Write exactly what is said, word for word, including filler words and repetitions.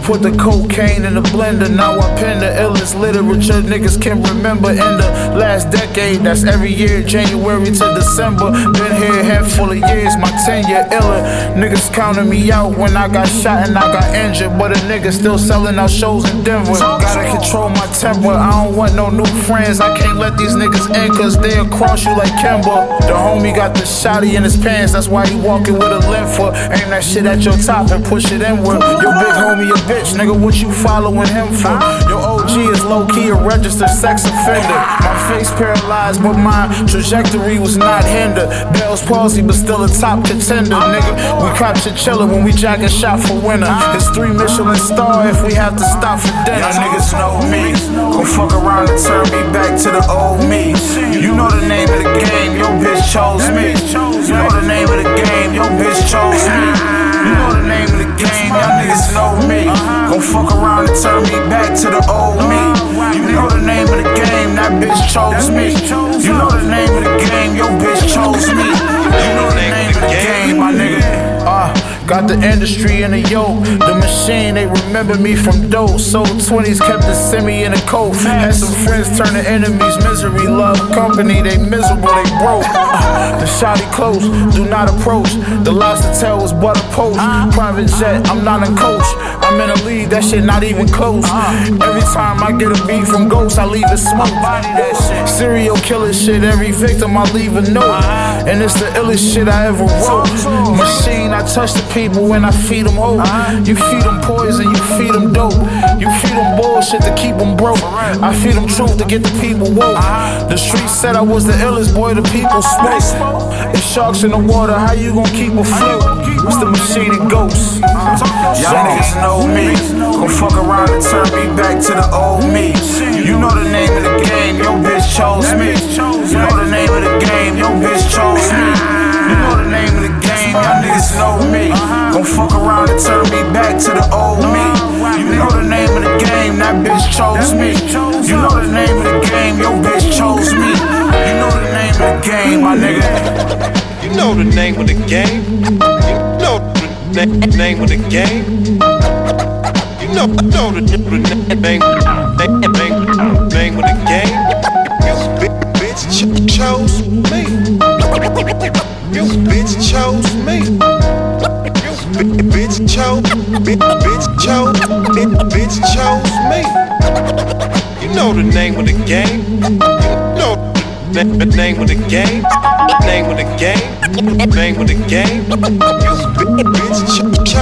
put the cocaine in the blender. Now I pen the illest literature niggas can remember. In the last decade, that's every year, January to December. Been here a handful of years, my tenure iller. Niggas counting me out when I got shot and I got injured, but a nigga still selling out shows in Denver. Gotta control my temper, I don't want no new friends. I can't let these niggas in cause they'll cross you like Kimber. The homie got the shotty in his pants, that's why he walking with a limp foot. Aim that shit at your top and push it inward. Your big homie a bitch, nigga, what you following him for? Your O G is low-key a registered sex offender. My face paralyzed, but my trajectory was not hindered. Bell's palsy, but still a top contender, nigga. We cop chinchilla when we jacking shot for winter. It's three Michelin star if we have to stop for dinner. Niggas know me, gon' fuck around and turn me back to the old me. You know the name of the game, your bitch chose me. You know the name of the game, your bitch chose me. You know the name of the game, y'all niggas know me. Gon' fuck around and turn me back to the old me. You know the name of the game, that bitch chose me. You know the name of the game, your bitch chose me. You know the name of the game, my nigga. Uh, got the industry in a yoke. The machine, they remember me from dope. Sold twenties, kept the semi in a coat. Had some friends turn to enemies. Misery, love, company, they miserable, they broke. Uh, the shotty close, do not approach. The lobster tail was but a post. Private jet, I'm not a coach. I'm in a league, that shit not even close. Every time I get a beat from ghosts, I leave it smoke. Serial killer shit, every victim I leave a note. And it's the illest shit I ever wrote. Machine, I touch the people when I feed them hope. You feed them poison, you feed them dope. You feed them bullshit to keep them broke. I feed them truth to get the people woke. The streets said I was the illest, boy, the people smoke. It's sharks in the water, how you gon' keep afloat? It's the machine and ghosts. Y'all niggas know me, gon' fuck around and turn me back to the old me. You know the name of the game, your bitch chose me. You know the name of the game, your bitch chose me. You know the name of the game, y'all niggas know me. Gon' fuck around and turn me back to the old me. You know the name of the game, that bitch chose me. You know the name of the game, your bitch chose me. You know the name of the game, my nigga. You know the name of the game. You know the na- name of the game. You know, know the name, name, name, name of the game. You bitch ch- chose me. You bitch chose me. You bitch chose, bitch chose, bitch chose me. You know the name of the game. You know the name of the game. Name of the game. Name of the game. You bitch chose.